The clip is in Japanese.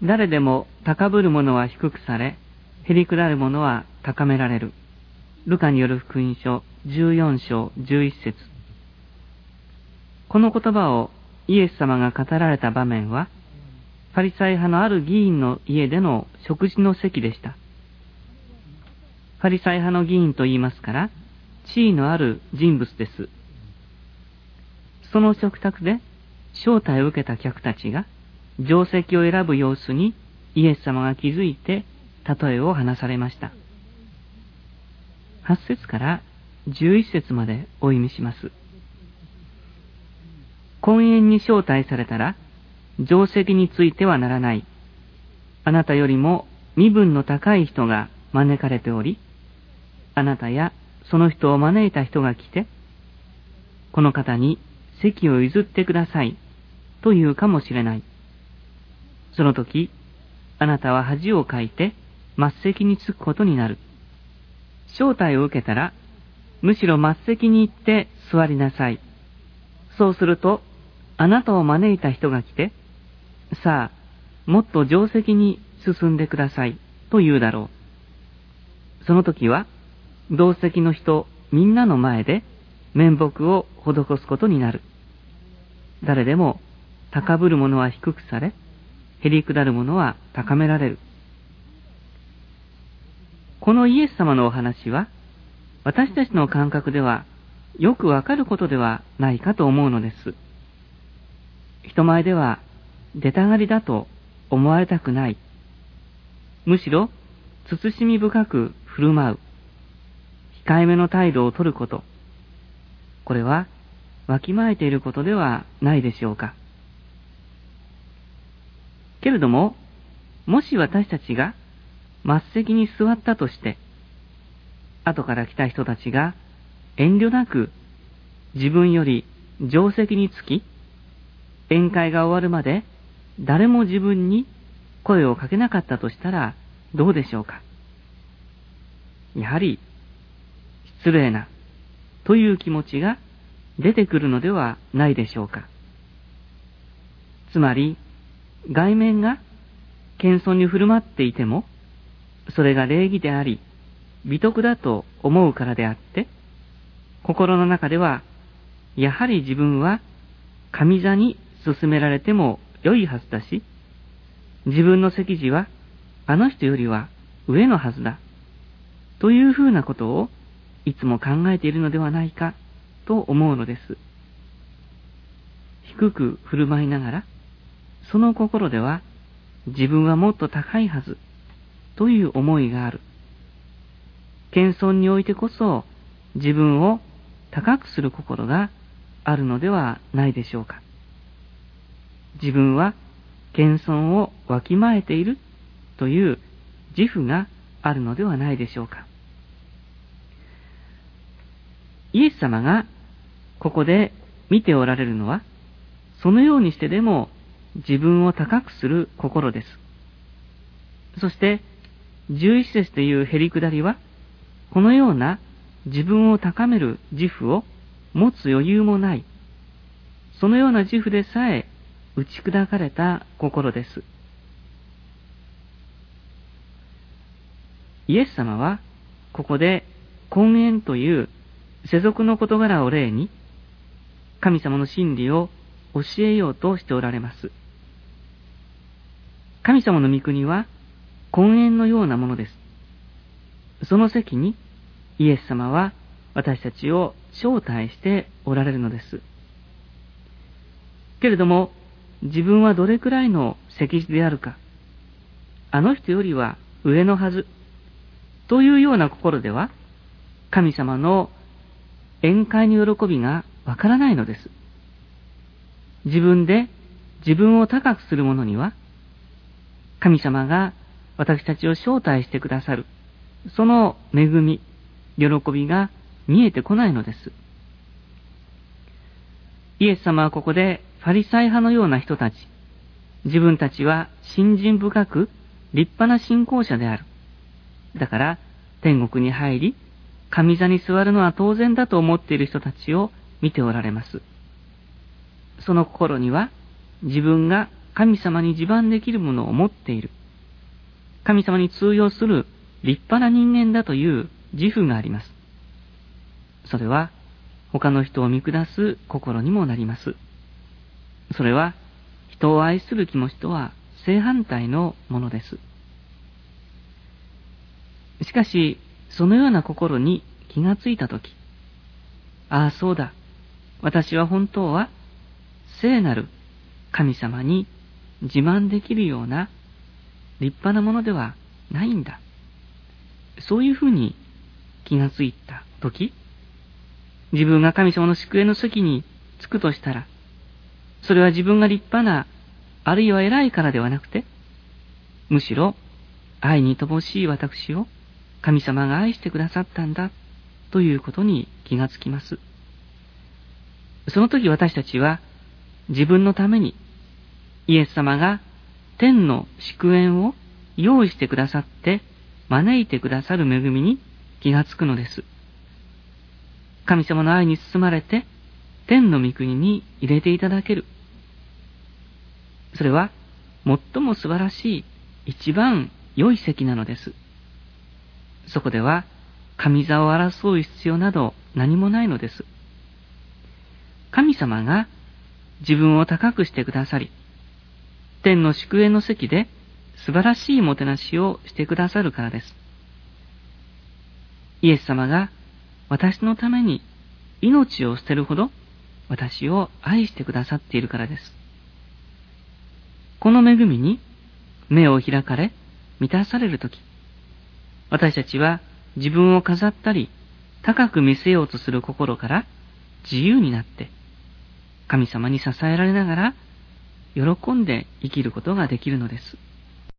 誰でも高ぶる者は低くされ、へりくだる者は高められる。ルカによる福音書14章11節。この言葉をイエス様が語られた場面は、パリサイ派のある議員の家での食事の席でした。パリサイ派の議員と言いますから、地位のある人物です。その食卓で招待を受けた客たちが定席を選ぶ様子にイエス様が気づいて例えを話されました。8節から11節までお読みします。婚宴に招待されたら定席についてはならない。あなたよりも身分の高い人が招かれており、あなたやその人を招いた人が来て、この方に席を譲ってくださいと言うかもしれない。その時、あなたは恥をかいて末席に着くことになる。招待を受けたら、むしろ末席に行って座りなさい。そうすると、あなたを招いた人が来て、さあ、もっと定席に進んでくださいと言うだろう。その時は、同席の人みんなの前で面目を施すことになる。誰でも高ぶる者は低くされ、へりくだる者は高められる。このイエス様のお話は、私たちの感覚ではよくわかることではないかと思うのです。人前では出たがりだと思われたくない。むしろ慎み深く振る舞う。控えめの態度を取ること。これはわきまえていることではないでしょうか。けれども、もし私たちが末席に座ったとして、後から来た人たちが遠慮なく自分より定席につき、宴会が終わるまで誰も自分に声をかけなかったとしたらどうでしょうか。やはり失礼なという気持ちが出てくるのではないでしょうか。つまり、外面が謙遜に振る舞っていても、それが礼儀であり、美徳だと思うからであって、心の中では、やはり自分は上座に進められても良いはずだし、自分の席次はあの人よりは上のはずだ、というふうなことをいつも考えているのではないかと思うのです。低く振る舞いながら、その心では自分はもっと高いはずという思いがある。謙遜においてこそ自分を高くする心があるのではないでしょうか。自分は謙遜をわきまえているという自負があるのではないでしょうか。イエス様がここで見ておられるのは、そのようにしてでも自分を高くする心です。そして、11節というへりくだりは、このような自分を高める自負を持つ余裕もない、そのような自負でさえ打ち砕かれた心です。イエス様は、ここで婚宴という世俗の事柄を例に、神様の真理を教えようとしておられます。神様の御国は婚宴のようなものです。その席にイエス様は私たちを招待しておられるのです。けれども、自分はどれくらいの席次であるか、あの人よりは上のはず、というような心では、神様の宴会の喜びがわからないのです。自分で自分を高くする者には、神様が私たちを招待してくださる、その恵み、喜びが見えてこないのです。イエス様はここでファリサイ派のような人たち、自分たちは信心深く立派な信仰者である。だから天国に入り、上座に座るのは当然だと思っている人たちを見ておられます。その心には自分が神様に自慢できるものを持っている。神様に通用する立派な人間だという自負があります。それは他の人を見下す心にもなります。それは人を愛する気持ちとは正反対のものです。しかし、そのような心に気がついたとき、ああそうだ、私は本当は聖なる神様に自慢できるような立派なものではないんだ。そういうふうに気がついたとき、自分が神様の祝宴の席に着くとしたら、それは自分が立派な、あるいは偉いからではなくて、むしろ愛に乏しい私を神様が愛してくださったんだということに気がつきます。その時私たちは自分のためにイエス様が天の祝宴を用意してくださって招いてくださる恵みに気がつくのです。神様の愛に包まれて天の御国に入れていただける。それは最も素晴らしい一番良い席なのです。そこでは神座を争う必要など何もないのです。神様が自分を高くしてくださり、天の祝宴の席で素晴らしいもてなしをしてくださるからです。イエス様が私のために命を捨てるほど私を愛してくださっているからです。この恵みに目を開かれ満たされるとき、私たちは自分を飾ったり高く見せようとする心から自由になって神様に支えられながら喜んで生きることができるのです。